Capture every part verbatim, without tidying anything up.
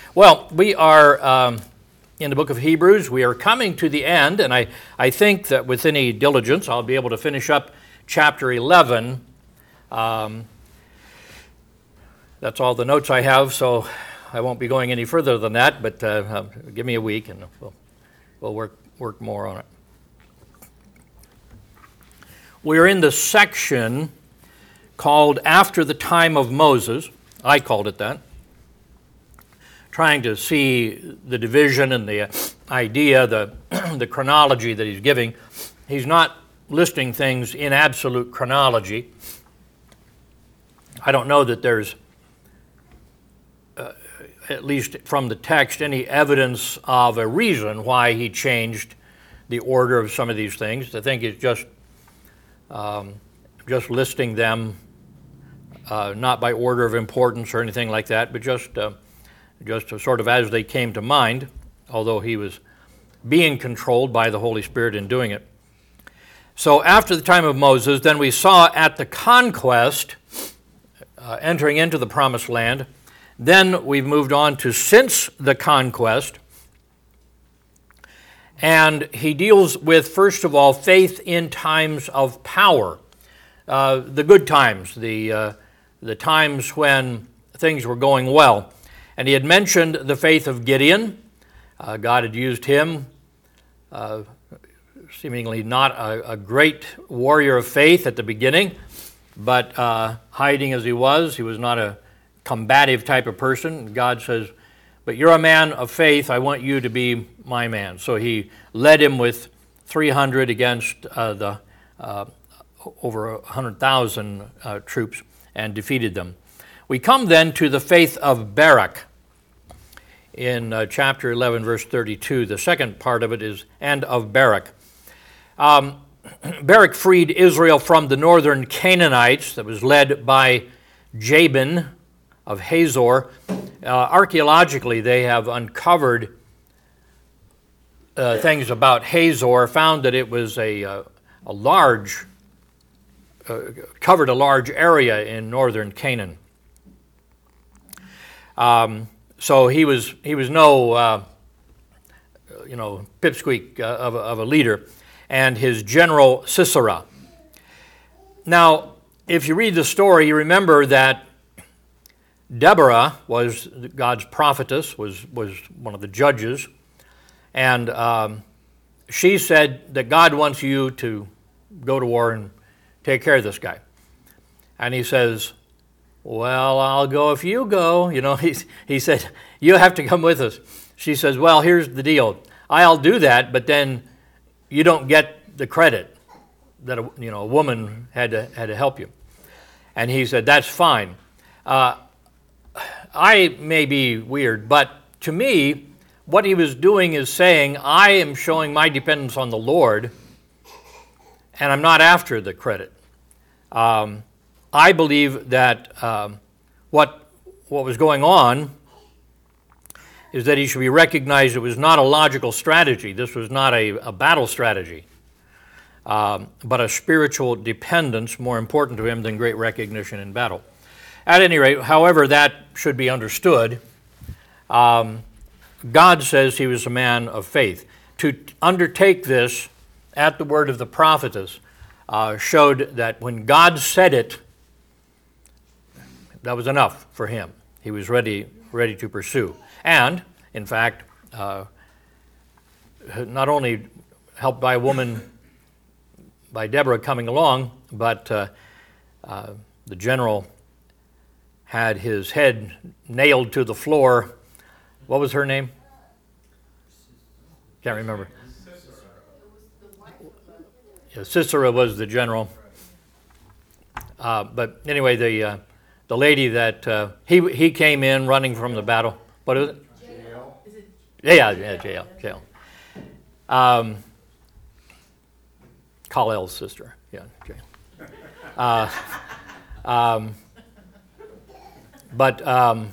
Well, we are um, in the book of Hebrews. We are coming to the end, and I, I think that with any diligence, I'll be able to finish up chapter eleven. Um, that's all the notes I have, so I won't be going any further than that, but uh, give me a week and we'll, we'll work, work more on it. We're in the section called After the Time of Moses. I called it that. Trying to see the division and the idea, the, the chronology that he's giving. He's not listing things in absolute chronology. I don't know that there's, uh, at least from the text, any evidence of a reason why he changed the order of some of these things. I think it's just um, just listing them, uh, not by order of importance or anything like that, but just uh, just sort of as they came to mind, although he was being controlled by the Holy Spirit in doing it. So after the time of Moses, then we saw at the conquest, uh, entering into the promised land, then we've moved on to since the conquest, and he deals with, first of all, faith in times of power, uh, the good times, the, uh, the times when things were going well. And he had mentioned the faith of Gideon. Uh, God had used him, uh, seemingly not a, a great warrior of faith at the beginning, but uh, hiding as he was, he was not a combative type of person. God says, but you're a man of faith, I want you to be my man. So he led him with three hundred against uh, the uh, over one hundred thousand uh, troops and defeated them. We come then to the faith of Barak. In uh, chapter eleven, verse thirty-two, the second part of it is, and of Barak. Um, Barak freed Israel from the northern Canaanites that was led by Jabin of Hazor. Uh, archaeologically, they have uncovered uh, things about Hazor, found that it was a, uh, a large, uh, covered a large area in northern Canaan. Um, So he was he was no uh, you know pipsqueak uh, of, a, of a leader, and his general Sisera. Now, if you read the story, you remember that Deborah was God's prophetess, was was one of the judges, and um, she said that God wants you to go to war and take care of this guy, and he says, well, I'll go if you go. You know, he, he said, you have to come with us. She says, well, here's the deal. I'll do that, but then you don't get the credit that a, you know, a woman had to, had to help you. And he said, that's fine. Uh, I may be weird, but to me, what he was doing is saying, I am showing my dependence on the Lord, and I'm not after the credit. Um, I believe that um, what what was going on is that he should be recognized it was not a logical strategy. This was not a, a battle strategy, um, but a spiritual dependence more important to him than great recognition in battle. At any rate, however that should be understood, um, God says he was a man of faith. To undertake this at the word of the prophetess uh, showed that when God said it, that was enough for him. He was ready ready to pursue. And, in fact, uh, not only helped by a woman, by Deborah coming along, but uh, uh, the general had his head nailed to the floor. What was her name? Can't remember. Yeah, Sisera was the general. Uh, but anyway, the... Uh, The lady that, uh, he he came in running from the battle. What is it? Jael. Yeah, yeah, Jael. Jael. Um, Kalel's sister. Yeah, Jael. Uh, um, but um,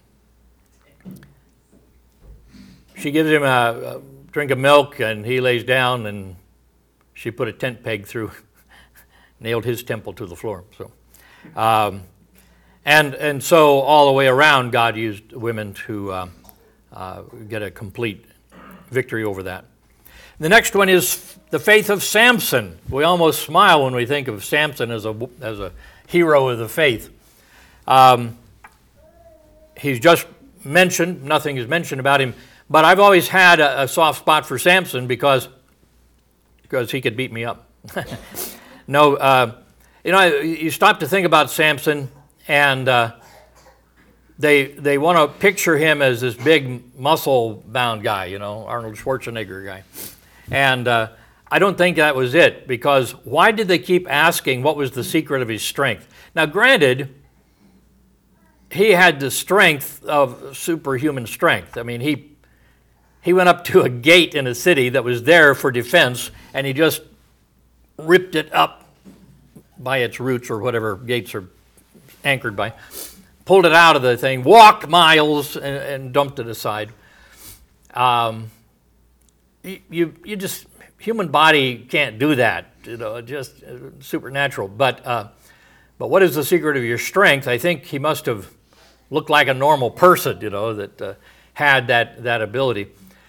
she gives him a, a drink of milk, and he lays down, and she put a tent peg through, nailed his temple to the floor. So. Um, And and so all the way around, God used women to uh, uh, get a complete victory over that. The next one is the faith of Samson. We almost smile when we think of Samson as a, as a hero of the faith. Um, he's just mentioned, nothing is mentioned about him, but I've always had a, a soft spot for Samson because, because he could beat me up. no, uh, you know, you stop to think about Samson, and uh, they they want to picture him as this big muscle-bound guy, you know, Arnold Schwarzenegger guy. And uh, I don't think that was it, because why did they keep asking what was the secret of his strength? Now, granted, he had the strength of superhuman strength. I mean, he he went up to a gate in a city that was there for defense, and he just ripped it up by its roots, or whatever gates are anchored by, pulled it out of the thing, walked miles, and, and dumped it aside. Um, you, you you just, human body can't do that, you know, just uh, supernatural. But uh, but what is the secret of your strength? I think he must have looked like a normal person, you know, that uh, had that, that ability.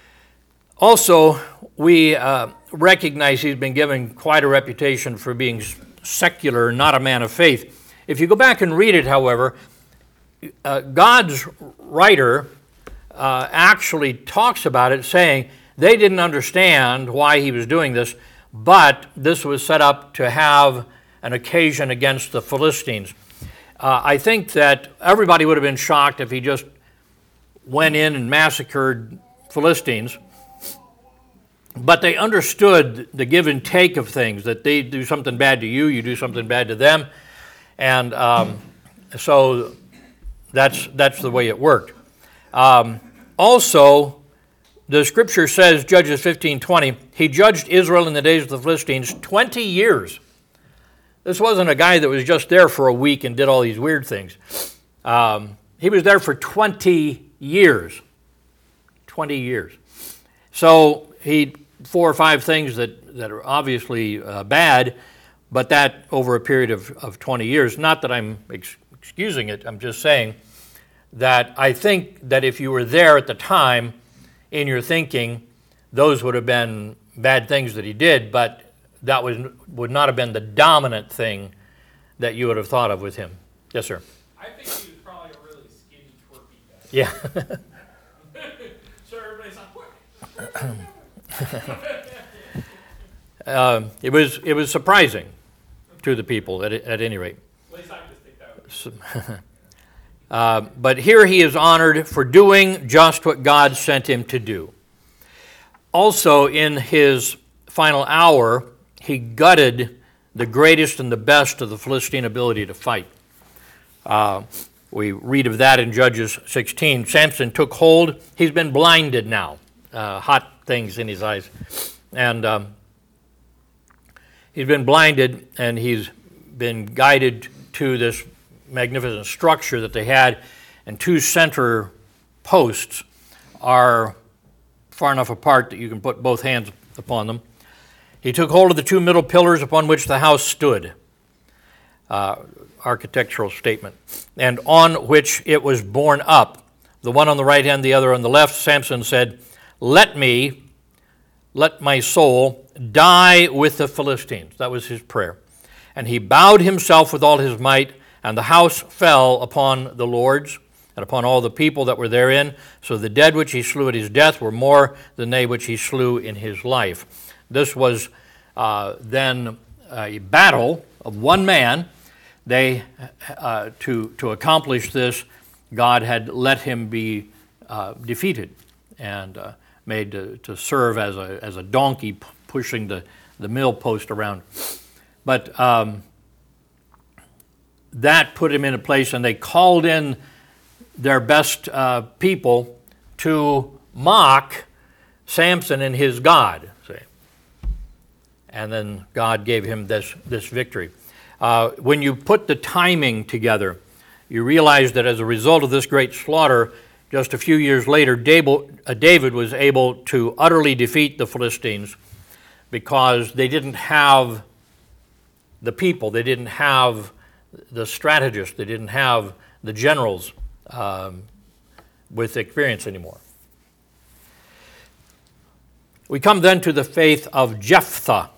Also, we uh, recognize he's been given quite a reputation for being secular, not a man of faith. If you go back and read it, however, uh, God's writer uh, actually talks about it, saying they didn't understand why he was doing this, but this was set up to have an occasion against the Philistines. Uh, I think that everybody would have been shocked if he just went in and massacred Philistines, but they understood the give and take of things, that they do something bad to you, you do something bad to them, and um, so that's that's the way it worked. Um, also, the scripture says, Judges fifteen twenty, he judged Israel in the days of the Philistines twenty years. This wasn't a guy that was just there for a week and did all these weird things. Um, he was there for twenty years. twenty years. So he four or five things that, that are obviously uh, bad, but that over a period of, of twenty years. Not that I'm ex- excusing it, I'm just saying that I think that if you were there at the time, in your thinking, those would have been bad things that he did, but that was would not have been the dominant thing that you would have thought of with him. Yes, sir? I think he was probably a really skinny, twerpy guy. Yeah. So everybody's like, what? uh, it was it was surprising to the people, at, at any rate. At least I just think that was. uh, but here he is honored for doing just what God sent him to do. Also, in his final hour, he gutted the greatest and the best of the Philistine ability to fight. Uh, we read of that in Judges sixteen. Samson took hold. He's been blinded now, uh, hot things in his eyes. And um, he's been blinded, and he's been guided to this magnificent structure that they had, and two center posts are far enough apart that you can put both hands upon them. He took hold of the two middle pillars upon which the house stood, uh, architectural statement, and on which it was borne up, the one on the right hand, the other on the left. Samson said, let me, let my soul die with the Philistines. That was his prayer. And he bowed himself with all his might, and the house fell upon the lords and upon all the people that were therein. So the dead which he slew at his death were more than they which he slew in his life. This was uh, then a battle of one man. They, uh, to, to accomplish this, God had let him be uh, defeated and uh, made to, to serve as a, as a donkey p- pushing the, the mill post around. But um, that put him in a place, and they called in their best uh, people to mock Samson and his God. See? And then God gave him this, this victory. Uh, when you put the timing together, you realize that as a result of this great slaughter, just a few years later, David was able to utterly defeat the Philistines because they didn't have the people, they didn't have the strategists, they didn't have the generals um, with experience anymore. We come then to the faith of Jephthah.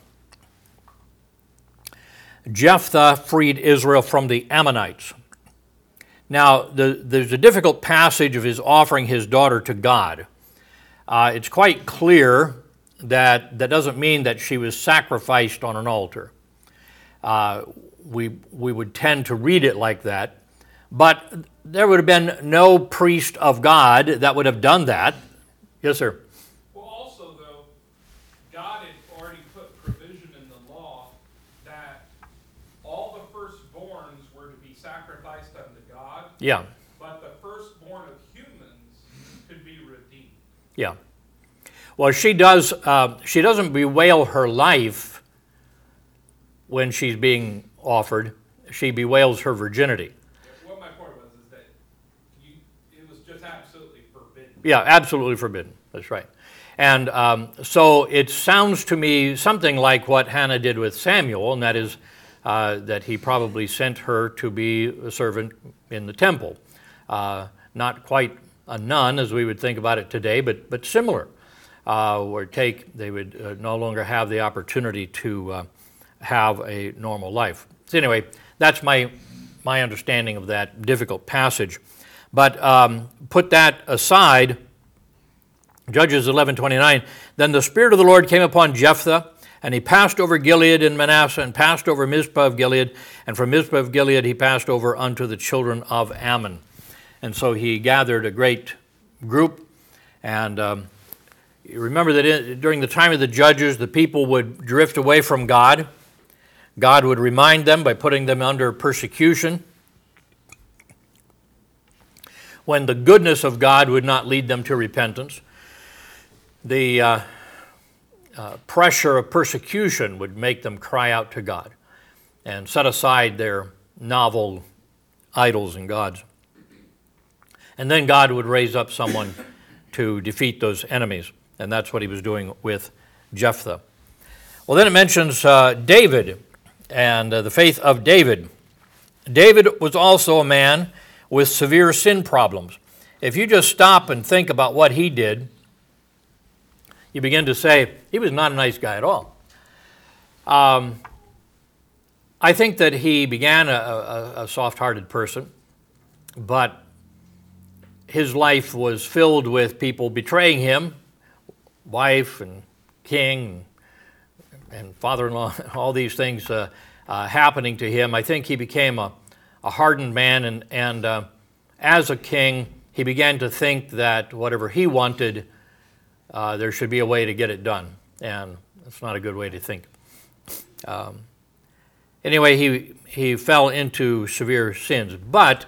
Jephthah freed Israel from the Ammonites. Now, the, there's a difficult passage of his offering his daughter to God. Uh, it's quite clear that that doesn't mean that she was sacrificed on an altar. Uh, we, we would tend to read it like that, but there would have been no priest of God that would have done that. Yes, sir? Well, also, though, God had already put provision in the law that all the firstborns were to be sacrificed unto God. Yeah. But the firstborn of humans could be redeemed. Yeah. Well, she does. Uh, she doesn't bewail her life when she's being offered. She bewails her virginity. What my point was is that you, it was just absolutely forbidden. Yeah, absolutely forbidden. That's right. And um, so it sounds to me something like what Hannah did with Samuel, and that is uh, that he probably sent her to be a servant in the temple. Uh, not quite a nun as we would think about it today, but but similar. Uh, or take, they would uh, no longer have the opportunity to uh, have a normal life. So anyway, that's my my understanding of that difficult passage. But um, put that aside, Judges eleven twenty-nine, then the Spirit of the Lord came upon Jephthah, and he passed over Gilead and Manasseh, and passed over Mizpah of Gilead, and from Mizpah of Gilead he passed over unto the children of Ammon. And so he gathered a great group, and um, you remember that in, during the time of the judges, the people would drift away from God. God would remind them by putting them under persecution, when the goodness of God would not lead them to repentance. The uh, uh, pressure of persecution would make them cry out to God and set aside their novel idols and gods. And then God would raise up someone to defeat those enemies. And that's what he was doing with Jephthah. Well, then it mentions uh, David and uh, the faith of David. David was also a man with severe sin problems. If you just stop and think about what he did, you begin to say, he was not a nice guy at all. Um, I think that he began a, a, a soft-hearted person, but his life was filled with people betraying him, wife and king and father-in-law, all these things uh, uh, happening to him. I think he became a, a hardened man, and, and uh, as a king, he began to think that whatever he wanted, uh, there should be a way to get it done, and that's not a good way to think. Um, anyway, he, he fell into severe sins, but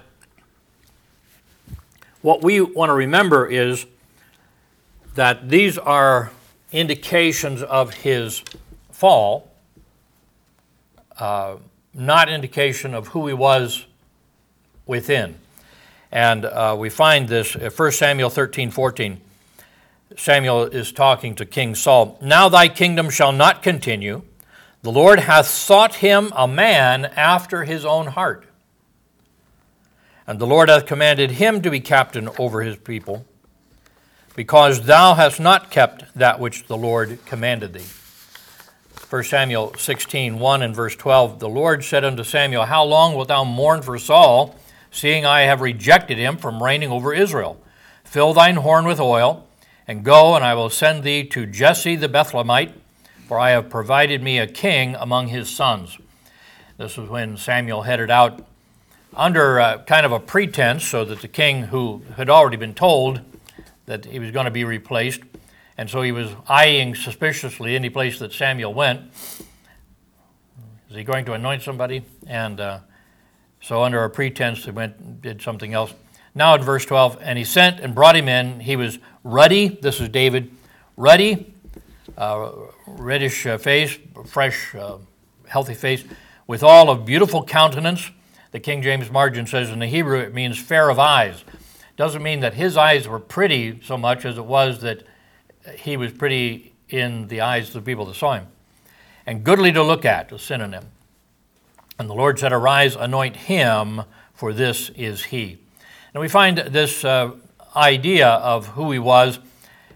what we want to remember is that these are indications of his fall, uh, not indication of who he was within. And uh, we find this in First Samuel thirteen fourteen. Samuel is talking to King Saul. Now thy kingdom shall not continue. The Lord hath sought him a man after his own heart. And the Lord hath commanded him to be captain over his people, because thou hast not kept that which the Lord commanded thee. First Samuel sixteen, one and verse twelve, the Lord said unto Samuel, how long wilt thou mourn for Saul, seeing I have rejected him from reigning over Israel? Fill thine horn with oil, and go, and I will send thee to Jesse the Bethlehemite, for I have provided me a king among his sons. This was when Samuel headed out under uh, kind of a pretense, so that the king, who had already been told that he was going to be replaced, and so he was eyeing suspiciously any place that Samuel went. Is he going to anoint somebody? And uh, so under a pretense, he went and did something else. Now in verse twelve, and he sent and brought him in. He was ruddy, this is David, ruddy, uh, reddish uh, face, fresh, uh, healthy face, with all of beautiful countenance. The King James Margin says in the Hebrew it means fair of eyes. Doesn't mean that his eyes were pretty so much as it was that he was pretty in the eyes of the people that saw him. And goodly to look at, a synonym. And the Lord said, arise, anoint him, for this is he. And we find this uh, idea of who he was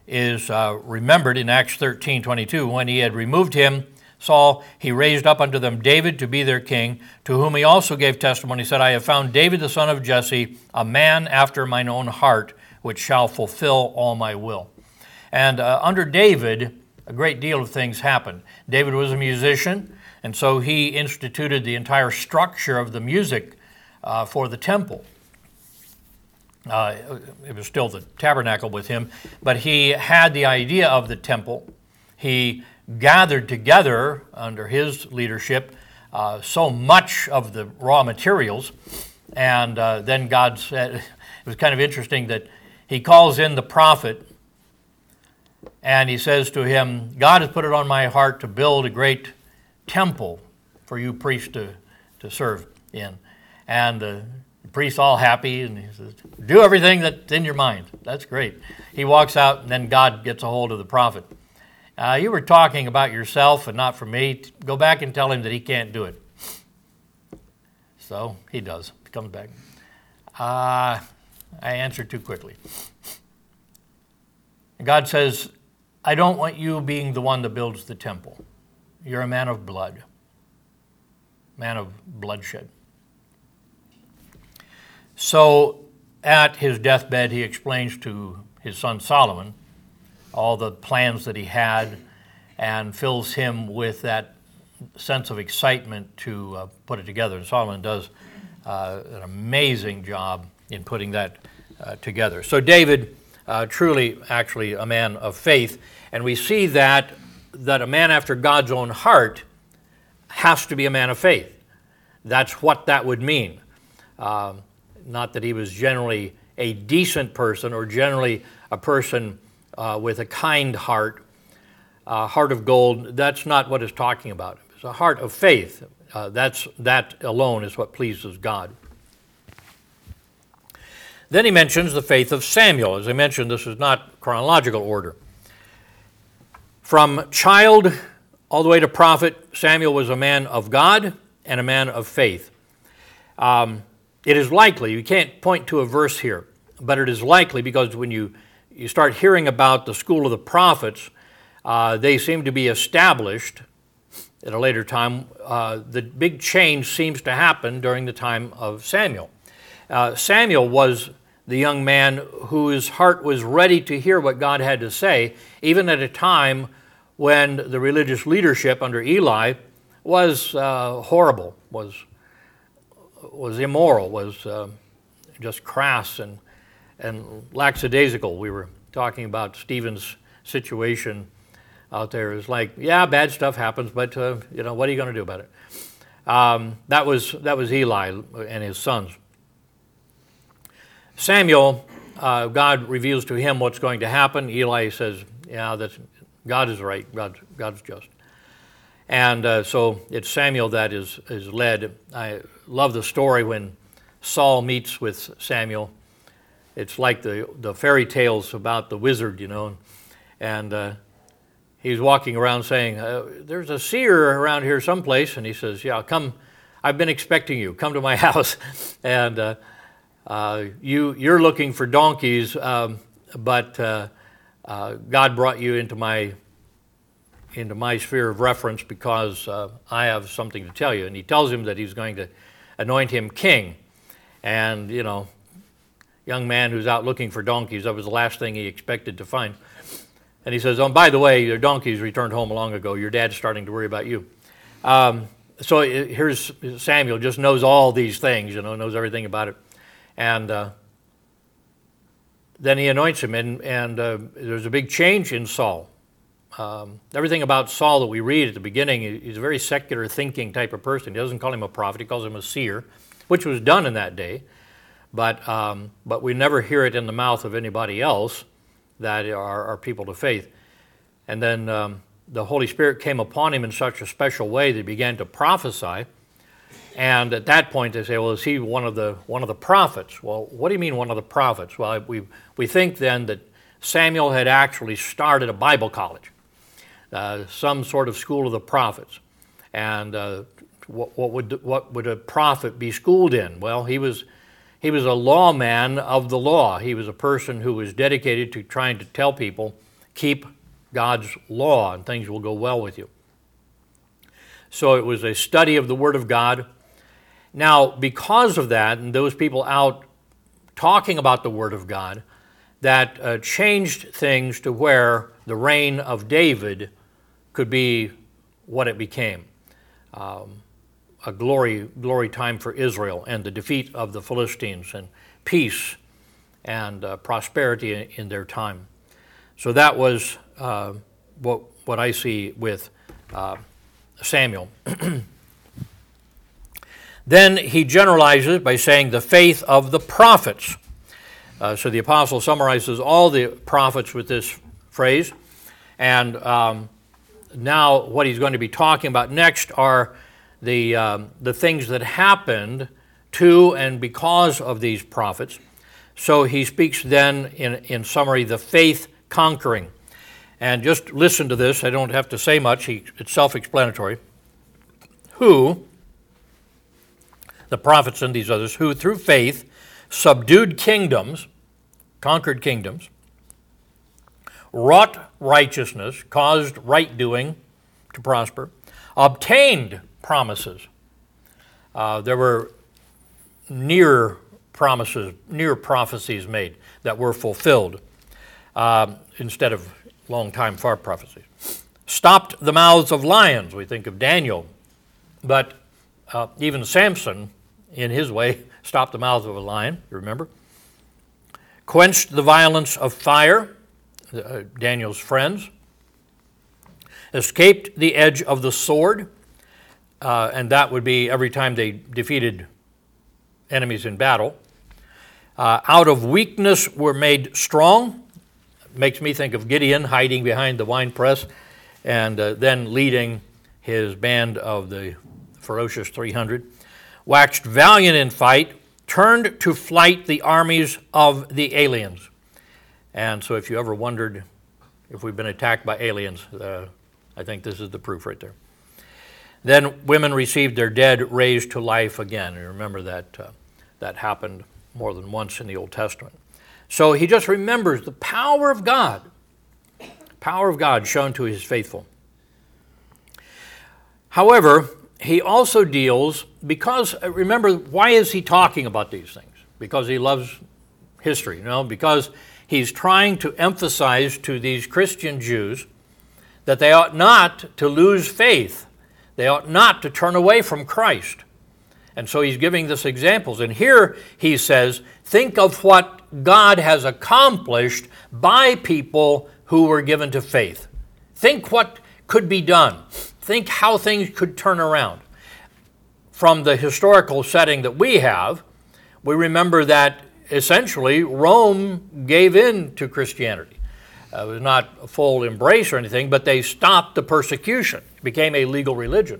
is uh, remembered in Acts thirteen twenty-two. When he had removed him, Saul, he raised up unto them David to be their king, to whom he also gave testimony, said, I have found David the son of Jesse, a man after mine own heart, which shall fulfill all my will. And uh, under David, a great deal of things happened. David was a musician, and so he instituted the entire structure of the music uh, for the temple. Uh, it was still the tabernacle with him, but he had the idea of the temple. He gathered together under his leadership uh, so much of the raw materials, and uh, then God said, it was kind of interesting that he calls in the prophet, and he says to him, God has put it on my heart to build a great temple for you priests to, to serve in. And uh, the priest's all happy, and he says, do everything that's in your mind. That's great. He walks out, and then God gets a hold of the prophet. Uh, you were talking about yourself and not for me. Go back and tell him that he can't do it. So he does. He comes back. Uh, I answered too quickly. And God says, I don't want you being the one that builds the temple. You're a man of blood, man of bloodshed. So at his deathbed, he explains to his son Solomon all the plans that he had and fills him with that sense of excitement to uh, put it together. And Solomon does uh, an amazing job in putting that uh, together. So David, uh, truly actually a man of faith, and we see that that a man after God's own heart has to be a man of faith. That's what that would mean. Um, not that he was generally a decent person or generally a person uh, with a kind heart, a heart of gold. That's not what it's talking about. It's a heart of faith. Uh, that's, that alone is what pleases God. Then he mentions the faith of Samuel. As I mentioned, this is not chronological order. From child all the way to prophet, Samuel was a man of God and a man of faith. Um, it is likely, you can't point to a verse here, but it is likely because when you, you start hearing about the school of the prophets, uh, they seem to be established at a later time. Uh, the big change seems to happen during the time of Samuel. Uh, Samuel was the young man whose heart was ready to hear what God had to say, even at a time when the religious leadership under Eli was uh, horrible, was was immoral, was uh, just crass and and lackadaisical. We were talking about Stephen's situation out there. It's like, yeah, bad stuff happens, but uh, you know, what are you going to do about it? Um, that was that was Eli and his sons. Samuel, uh, God reveals to him what's going to happen. Eli says, yeah, that's, God is right. God, God's just. And uh, so it's Samuel that is, is led. I love the story when Saul meets with Samuel. It's like the, the fairy tales about the wizard, you know. And uh, he's walking around saying, uh, there's a seer around here someplace. And he says, yeah, come. I've been expecting you. Come to my house. and... Uh, Uh, you, you're looking for donkeys, um, but uh, uh, God brought you into my into my sphere of reference because uh, I have something to tell you. And he tells him that he's going to anoint him king. And, you know, young man who's out looking for donkeys, that was the last thing he expected to find. And he says, oh, by the way, your donkeys returned home long ago. Your dad's starting to worry about you. Um, so here's Samuel, just knows all these things, you know, knows everything about it. And uh, then he anoints him, and, and uh, there's a big change in Saul. Um, everything about Saul that we read at the beginning, he's a very secular thinking type of person. He doesn't call him a prophet, he calls him a seer, which was done in that day. But um, but we never hear it in the mouth of anybody else that are, are people of faith. And then um, the Holy Spirit came upon him in such a special way that he began to prophesy. And at that point, they say, well, is he one of the one of the prophets? Well, what do you mean one of the prophets? Well, we we think then that Samuel had actually started a Bible college, uh, some sort of school of the prophets. And uh, what, what would what would a prophet be schooled in? Well, he was he was a lawman of the law. He was a person who was dedicated to trying to tell people keep God's law and things will go well with you. So it was a study of the Word of God. Now, because of that, and those people out talking about the Word of God, that uh, changed things to where the reign of David could be what it became. Um, a glory, glory time for Israel and the defeat of the Philistines and peace and uh, prosperity in, in their time. So that was uh, what, what I see with uh, Samuel. Then he generalizes by saying the faith of the prophets. Uh, so the apostle summarizes all the prophets with this phrase. And um, now what he's going to be talking about next are the, um, the things that happened to and because of these prophets. So he speaks then, in, in summary, the faith conquering. And just listen to this. I don't have to say much. He, it's self-explanatory. Who, the prophets and these others, who through faith subdued kingdoms, conquered kingdoms, wrought righteousness, caused right doing to prosper, obtained promises. Uh, there were near promises, near prophecies made that were fulfilled uh, instead of long time far prophecies. Stopped the mouths of lions. We think of Daniel, but uh, even Samson, in his way, stopped the mouth of a lion, you remember? Quenched the violence of fire, uh, Daniel's friends. Escaped the edge of the sword, uh, and that would be every time they defeated enemies in battle. Uh, out of weakness were made strong. Makes me think of Gideon hiding behind the winepress and uh, then leading his band of the ferocious three hundred. Waxed valiant in fight, turned to flight the armies of the aliens. And so if you ever wondered if we've been attacked by aliens, uh, I think this is the proof right there. Then women received their dead raised to life again. You remember that uh, that happened more than once in the Old Testament. So he just remembers the power of God, power of God shown to his faithful. However, he also deals, because, remember, why is he talking about these things? Because he loves history, you know, because he's trying to emphasize to these Christian Jews that they ought not to lose faith. They ought not to turn away from Christ. And so he's giving us examples. And here he says, think of what God has accomplished by people who were given to faith. Think what could be done. Think how things could turn around. From the historical setting that we have, we remember that essentially Rome gave in to Christianity. Uh, it was not a full embrace or anything, but they stopped the persecution. It became a legal religion.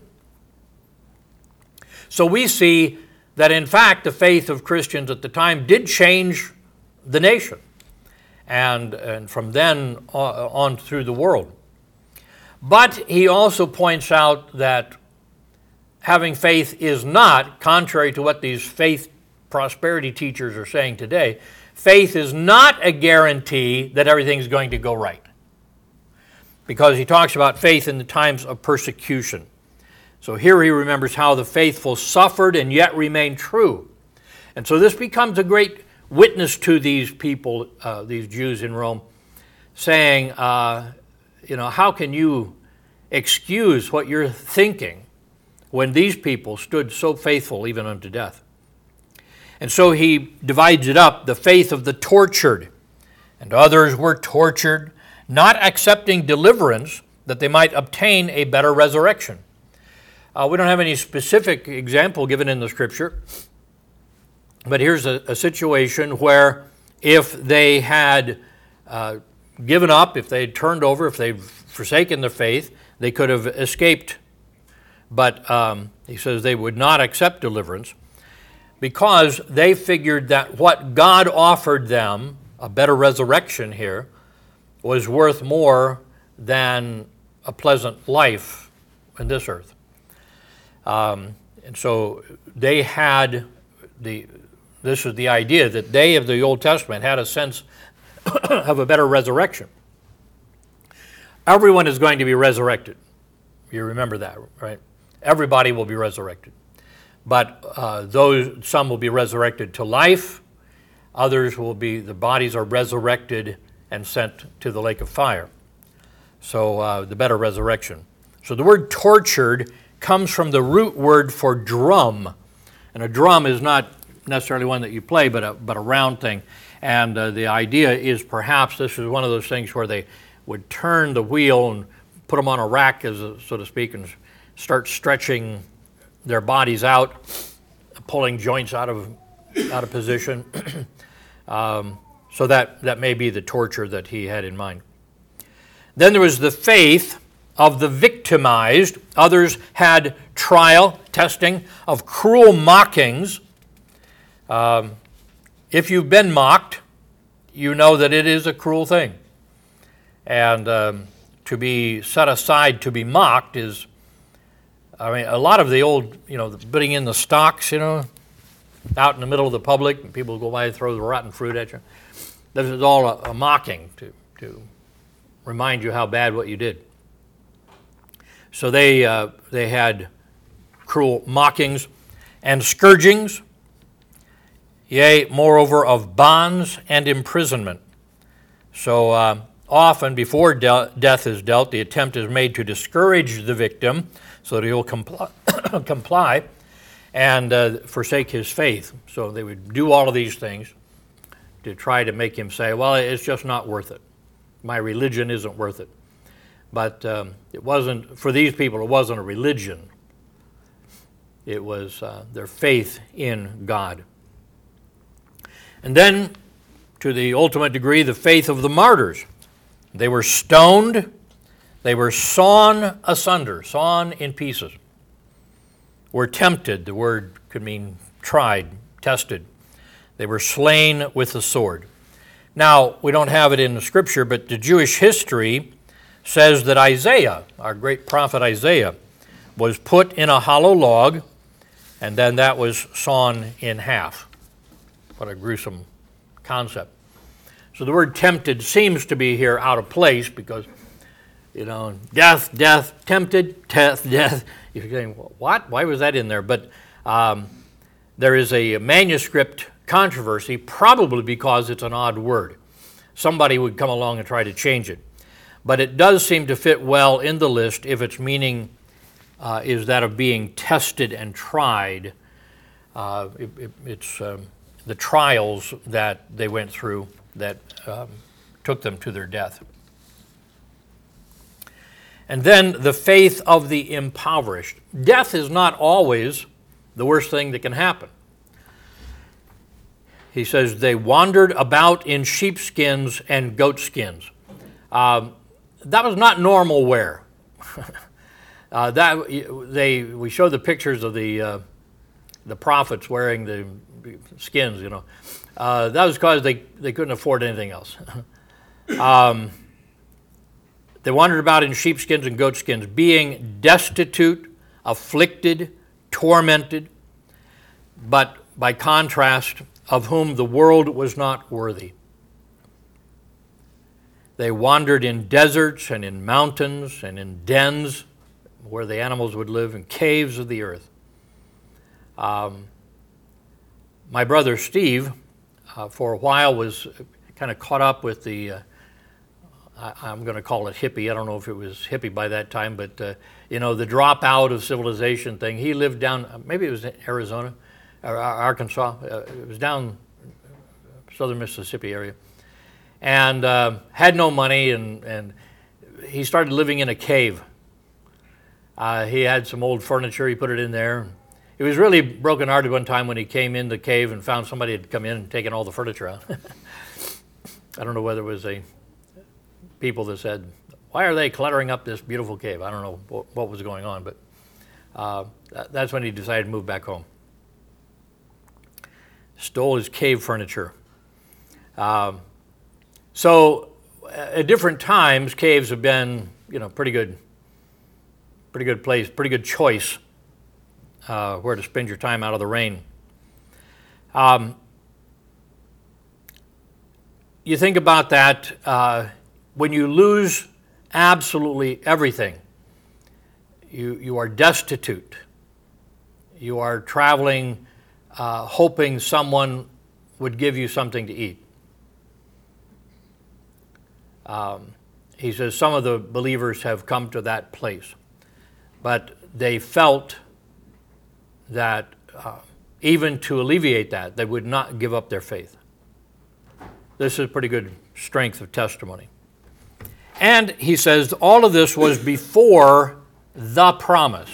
So we see that, in fact, the faith of Christians at the time did change the nation, and, and from then on through the world. But he also points out that having faith is not, contrary to what these faith prosperity teachers are saying today, faith is not a guarantee that everything's going to go right. Because he talks about faith in the times of persecution. So here he remembers how the faithful suffered and yet remained true. And so this becomes a great witness to these people, uh, these Jews in Rome, saying, uh, you know, how can you excuse what you're thinking when these people stood so faithful even unto death? And so he divides it up, the faith of the tortured. And others were tortured, not accepting deliverance that they might obtain a better resurrection. Uh, we don't have any specific example given in the Scripture, but here's a, a situation where if they had uh, given up, if they had turned over, if they'd forsaken their faith, they could have escaped. But um, he says they would not accept deliverance because they figured that what God offered them, a better resurrection here, was worth more than a pleasant life in this earth. Um, and so they had the, this is the idea that they of the Old Testament had a sense of a better resurrection. everyone is going to be resurrected. You remember that, right? Everybody will be resurrected. But uh, those some will be resurrected to life. Others will be, the bodies are resurrected and sent to the lake of fire. So uh, the better resurrection. So the word tortured comes from the root word for drum. And a drum is not necessarily one that you play, but a, but a round thing. And uh, the idea is perhaps this is one of those things where they would turn the wheel and put them on a rack, as a, so to speak, and start stretching their bodies out, pulling joints out of out of position. um, so that, that may be the torture that he had in mind. Then there was the faith of the victimized. Others had trial, testing of cruel mockings. Um, if you've been mocked, you know that it is a cruel thing. And um, to be set aside to be mocked is, I mean, a lot of the old, you know, putting in the stocks, you know, out in the middle of the public, and people go by and throw the rotten fruit at you. This is all a, a mocking to, to remind you how bad what you did. So they uh, they had cruel mockings and scourgings, yea, moreover, of bonds and imprisonment. So uh, often before de- death is dealt, the attempt is made to discourage the victim so that he'll comply, comply and uh, forsake his faith. So they would do all of these things to try to make him say, well, it's just not worth it. My religion isn't worth it. But um, it wasn't, for these people, it wasn't a religion. It was uh, their faith in God. And then, to the ultimate degree, the faith of the martyrs. They were stoned. They were sawn asunder, sawn in pieces. Were tempted. The word could mean tried, tested. They were slain with the sword. Now, we don't have it in the Scripture, but the Jewish history says that Isaiah, our great prophet Isaiah, was put in a hollow log, and then that was sawn in half. What a gruesome concept. So the word tempted seems to be here out of place because, you know, death, death, tempted, death, death. You're saying, what? Why was that in there? But um, there is a manuscript controversy, probably because it's an odd word. Somebody would come along and try to change it. But it does seem to fit well in the list if its meaning uh, is that of being tested and tried. Uh, it, it, it's um, the trials that they went through that um, took them to their death. And then the faith of the impoverished. Death is not always the worst thing that can happen. He says, they wandered about in sheepskins and goatskins. Um, that was not normal wear. uh, that they we showed the pictures of the uh, the prophets wearing the skins. You know, uh, that was because they, they couldn't afford anything else. um, they wandered about in sheepskins and goatskins, being destitute, afflicted, tormented, but by contrast, of whom the world was not worthy. They wandered in deserts and in mountains and in dens where the animals would live, in caves of the earth. Um, my brother Steve, uh, for a while, was kind of caught up with the, uh, I, I'm going to call it hippie. I don't know if it was hippie by that time, but, uh, you know, the drop out of civilization thing. He lived down, maybe it was in Arizona, or Arkansas. Uh, it was down southern Mississippi area. And uh, had no money, and, and he started living in a cave. Uh, he had some old furniture, he put it in there. He was really brokenhearted one time when he came in the cave and found somebody had come in and taken all the furniture out. I don't know whether it was a people that said, why are they cluttering up this beautiful cave? I don't know what, what was going on, but uh, that's when he decided to move back home. Stole his cave furniture. Um, So, at different times, caves have been, you know, pretty good, pretty good place, pretty good choice uh, where to spend your time out of the rain. Um, you think about that uh, when you lose absolutely everything. You, you are destitute. You are traveling, uh, hoping someone would give you something to eat. Um, he says some of the believers have come to that place, but they felt that uh, even to alleviate that, they would not give up their faith. This is pretty good strength of testimony. And he says all of this was before the promise.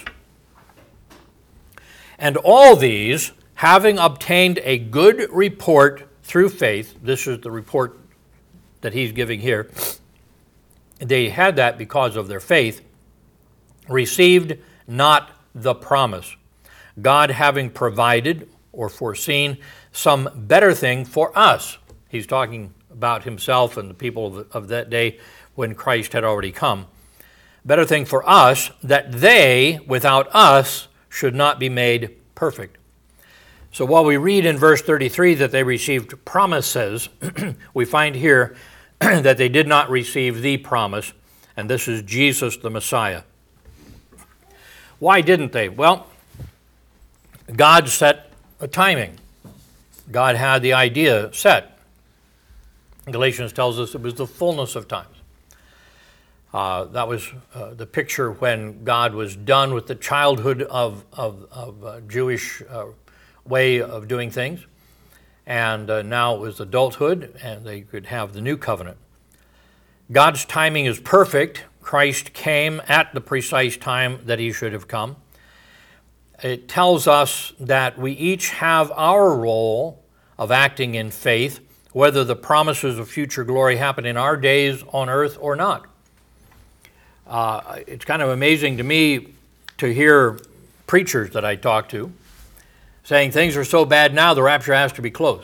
And all these, having obtained a good report through faith, this is the report that he's giving here, they had that because of their faith, received not the promise, God having provided or foreseen some better thing for us. He's talking about himself and the people of, of that day when Christ had already come. Better thing for us, that they, without us, should not be made perfect. So while we read in verse thirty-three that they received promises, we find here that they did not receive the promise, and this is Jesus the Messiah. Why didn't they? Well, God set a timing. God had the idea set. Galatians tells us it was the fullness of times. Uh, that was uh, the picture when God was done with the childhood of, of, of uh, Jewish uh, way of doing things. And uh, now it was adulthood, and they could have the new covenant. God's timing is perfect. Christ came at the precise time that he should have come. It tells us that we each have our role of acting in faith, whether the promises of future glory happen in our days on earth or not. Uh, it's kind of amazing to me to hear preachers that I talk to saying things are so bad now, the rapture has to be close.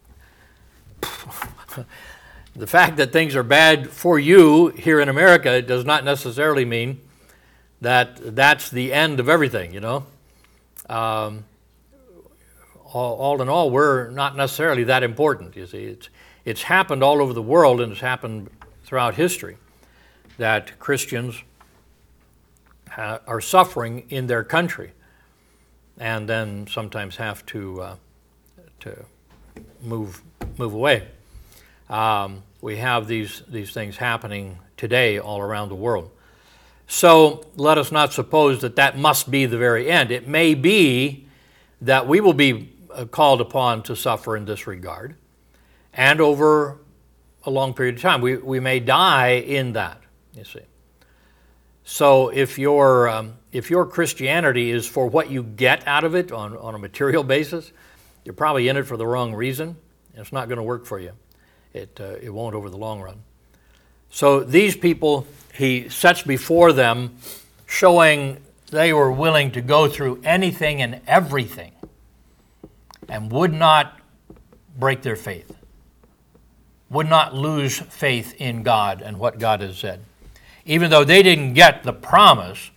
The fact that things are bad for you here in America does not necessarily mean that that's the end of everything, you know. Um, all, all in all, we're not necessarily that important, you see. It's, it's happened all over the world, and it's happened throughout history, that Christians ha- are suffering in their country and then sometimes have to uh, to move move away. Um, we have these these things happening today all around the world. So let us not suppose that that must be the very end. It may be that we will be called upon to suffer in this regard, and over a long period of time. We, we may die in that, you see. So if your, um, if your Christianity is for what you get out of it on, on a material basis, you're probably in it for the wrong reason. It's not going to work for you. It, uh, it won't over the long run. So these people, he sets before them, showing they were willing to go through anything and everything and would not break their faith, would not lose faith in God and what God has said. Even though they didn't get the promise,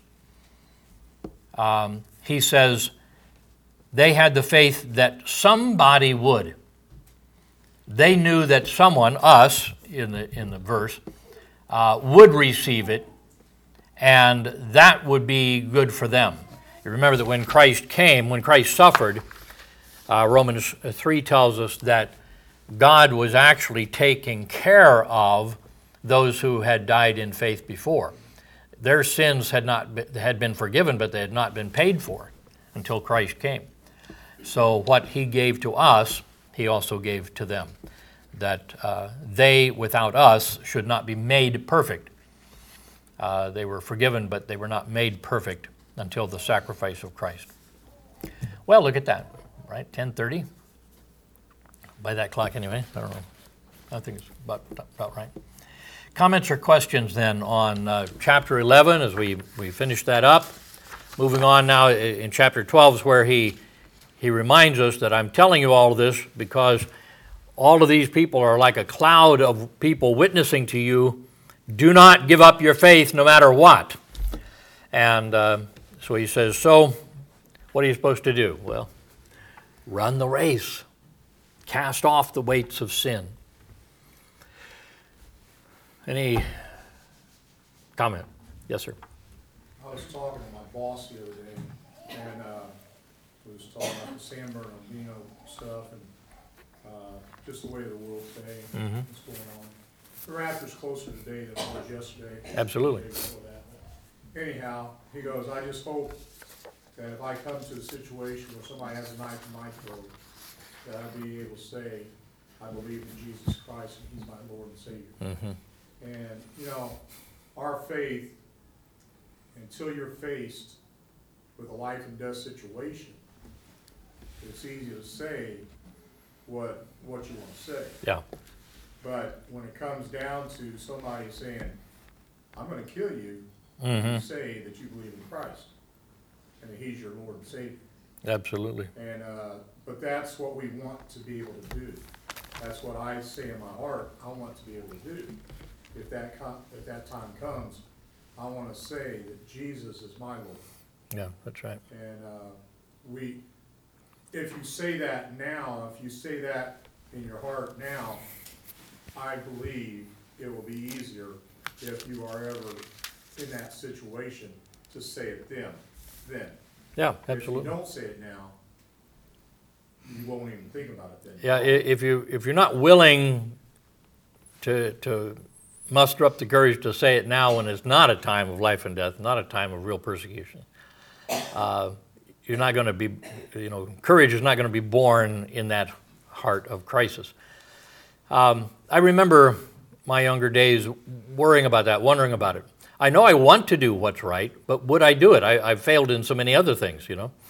um, he says they had the faith that somebody would. They knew that someone, us, in the in the verse, uh, would receive it, and that would be good for them. You remember that when Christ came, when Christ suffered, uh, Romans three tells us that God was actually taking care of those who had died in faith before. Their sins had not been, had been forgiven, but they had not been paid for until Christ came. So what he gave to us, he also gave to them, that uh, they, without us, should not be made perfect. Uh, they were forgiven, but they were not made perfect until the sacrifice of Christ. Well, look at that, right? ten thirty. By that clock anyway, I don't know. I think it's about, about right. Comments or questions then on uh, chapter eleven as we, we finish that up. Moving on now in chapter twelve is where he he reminds us that I'm telling you all of this because all of these people are like a cloud of people witnessing to you. Do not give up your faith no matter what. And uh, so he says, so what are you supposed to do? Well, run the race. Cast off the weights of sin. Any comment. Yes, sir. I was talking to my boss the other day, and uh, we was talking about the San Bernardino stuff and uh, just the way the world's today, Mhm. what's going on. The Raptors closer today than it was yesterday. Absolutely. The day before that. But anyhow, he goes, I just hope that if I come to a situation where somebody has a knife in my throat, that I'll be able to say, I believe in Jesus Christ and He's my Lord and Savior. Mhm. And, you know, our faith, until you're faced with a life and death situation, it's easy to say what, what you want to say. Yeah. But when it comes down to somebody saying, I'm gonna kill you, you Mhm. say that you believe in Christ, and that He's your Lord and Savior. Absolutely. And, uh, but that's what we want to be able to do. That's what I say in my heart, I want to be able to do. If that com- if that time comes, I wanna say that Jesus is my Lord. Yeah, that's right. And, uh, we, if you say that now, if you say that in your heart now, I believe it will be easier if you are ever in that situation to say it then, then. Yeah, If absolutely. you don't say it now, you won't even think about it then. Yeah, i- if you if you're not willing to to muster up the courage to say it now when it's not a time of life and death, not a time of real persecution, uh, you're not going to be, you know, courage is not going to be born in that heart of crisis. Um, I remember my younger days worrying about that, wondering about it. I know I want to do what's right, but would I do it? I, I've failed in so many other things, you know.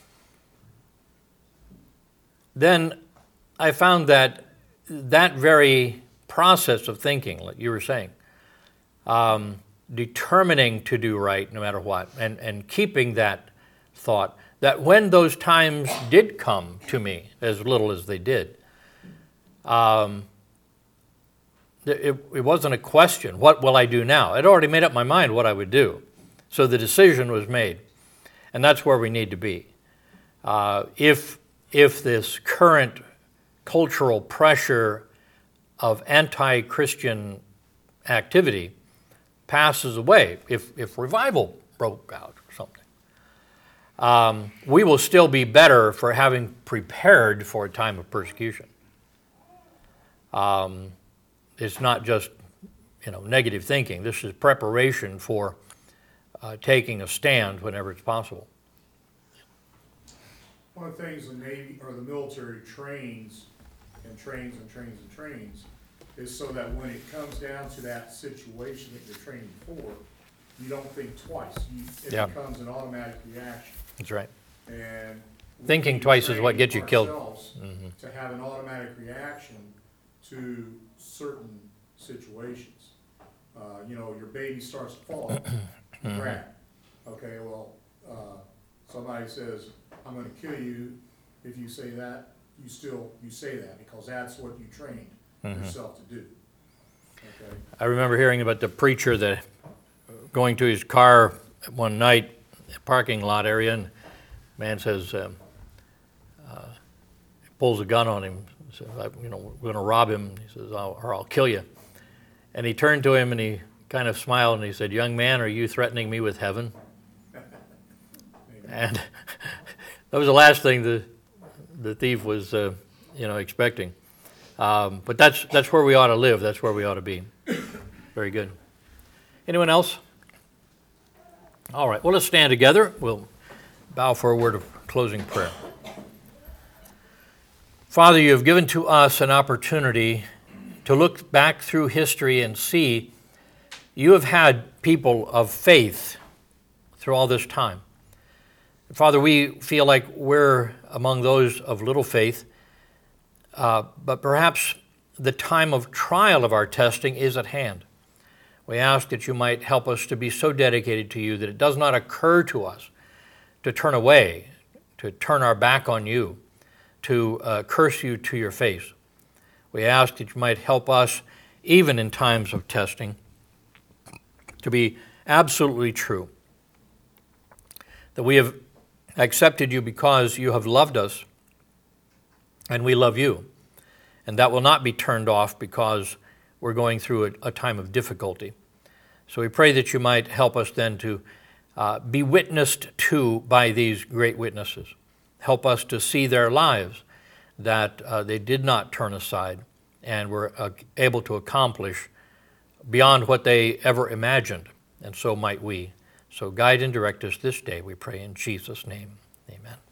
Then I found that that very process of thinking, like you were saying, um, determining to do right no matter what, and, and keeping that thought, that when those times did come to me, as little as they did, um, it, it wasn't a question, what will I do now? I'd already made up my mind what I would do. So the decision was made. And that's where we need to be. Uh, if, if this current cultural pressure of anti-Christian activity passes away, if, if revival broke out or something, um, we will still be better for having prepared for a time of persecution. Um, it's not just, you know, negative thinking. This is preparation for uh, taking a stand whenever it's possible. One of the things the Navy or the military trains and trains and trains and trains is so that when it comes down to that situation that you're training for, you don't think twice. You, it Yeah. becomes an automatic reaction. That's right. And we Thinking need to twice is what train gets you killed. ourselves Mhm. To have an automatic reaction to certain situations. Uh, you know, your baby starts to fall, you grab. Okay, well, uh, somebody says, I'm gonna kill you, if you say that, you still, you say that, because that's what you trained Mhm. yourself to do. Okay, I remember hearing about the preacher that going to his car one night, parking lot area, and man says, um, uh, pulls a gun on him, says, I, you know, we're going to rob him. He says, I'll, or I'll kill you. And he turned to him and he kind of smiled and he said, young man, are you threatening me with heaven? And that was the last thing the the thief was, uh, you know, expecting. Um, but that's that's where we ought to live. That's where we ought to be. Very good. Anyone else? All right. Well, let's stand together. We'll bow for a word of closing prayer. Father, you have given to us an opportunity to look back through history and see you have had people of faith through all this time. Father, we feel like we're among those of little faith, uh, but perhaps the time of trial of our testing is at hand. We ask that you might help us to be so dedicated to you that it does not occur to us to turn away, to turn our back on you, to uh, curse you to your face. We ask that you might help us, even in times of testing, to be absolutely true, that we have accepted you because you have loved us and we love you. And that will not be turned off because we're going through a, a time of difficulty. So we pray that you might help us then to uh, be witnessed to by these great witnesses. Help us to see their lives, that uh, they did not turn aside and were uh, able to accomplish beyond what they ever imagined, and so might we. So guide and direct us this day, we pray in Jesus' name. Amen.